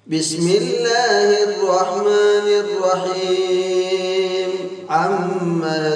بسم الله الرحمن الرحيم عما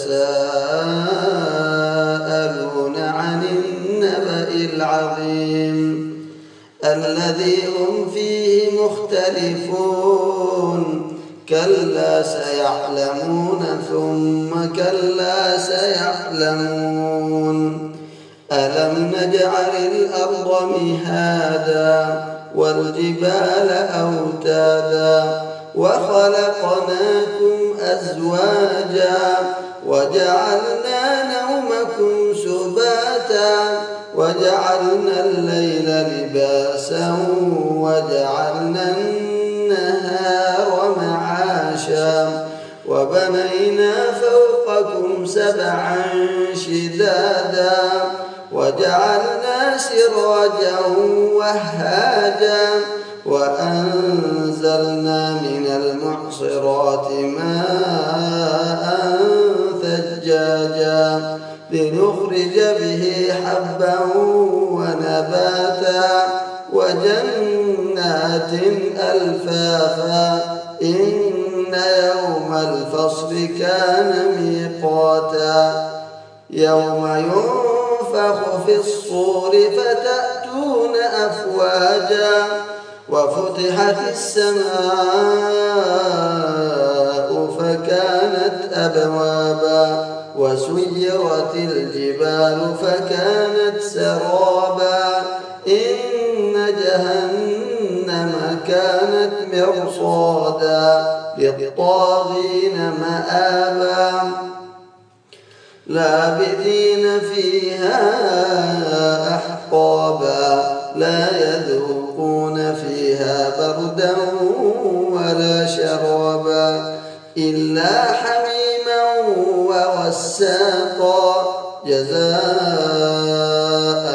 يتساءلون عن النبأ العظيم الذي هم فيه مختلفون كلا سيعلمون ثم كلا سيعلمون ألم نجعل الأرض مهادا والجبال أوتادا وخلقناكم أزواجا وجعلنا نومكم سباتا وجعلنا الليل لباسا وجعلنا النهار معاشا وبنينا فوقكم سبعا شدادا وجعلنا سراجا وهاجا وأنزلنا من المعصرات ماء ثجاجا لنخرج به حبا ونباتا وجنات ألفافا إن يوم الفصل كان ميقاتا يوم ينفخ في الصور فتأتون أفواجا وفتحت السماء فكانت أبوابا وسيرت الجبال فكانت سرابا إن جهنم كانت مرصادا للطاغين مآبا لابثين فيها أحقابا لا يذوقون فيها بردا ولا شرابا إلا حميما وغساقا جزاء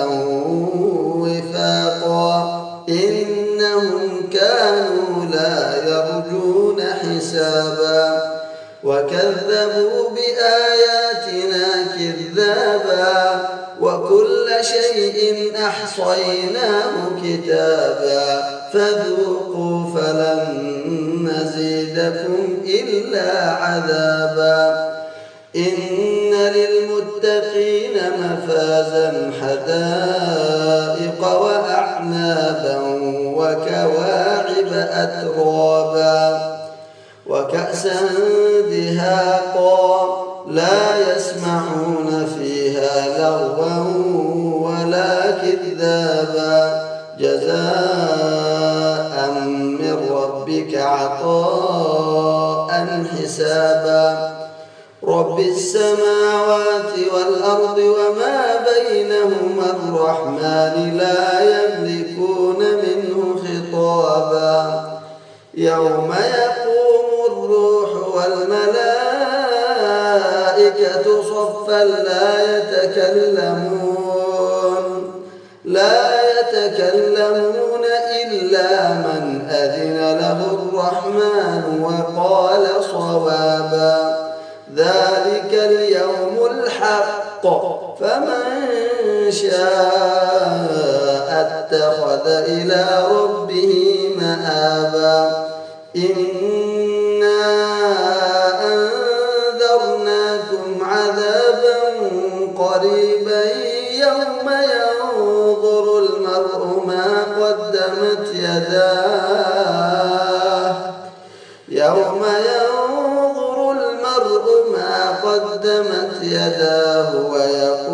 وفاقا إنهم كانوا لا يرجون حسابا وكذبوا بآياتنا كذابا وكل شيء أحصيناه كتابا فذوقوا فلن نزيدكم إلا عذابا إن للمتقين مفازا حدائق وأعنابا وكواعب أترابا وكأسا دهاقا لا يسمعون فيها لغوا ولا كذابا جزاء من ربك عطاء حسابا رب السماوات والأرض وما بينهما الرحمن لا يملكون منه خطابا يوم يقوم الروح والملائكة صفا لا يتكلمون إلا من أذن له الرحمن وقال صوابا ذلك اليوم الحق فمن شاء اتخذ إلى ربه مآبا إنا أنذرناكم عذابا قريبا يوم ينظر المرء ما قدمت يداه ويقول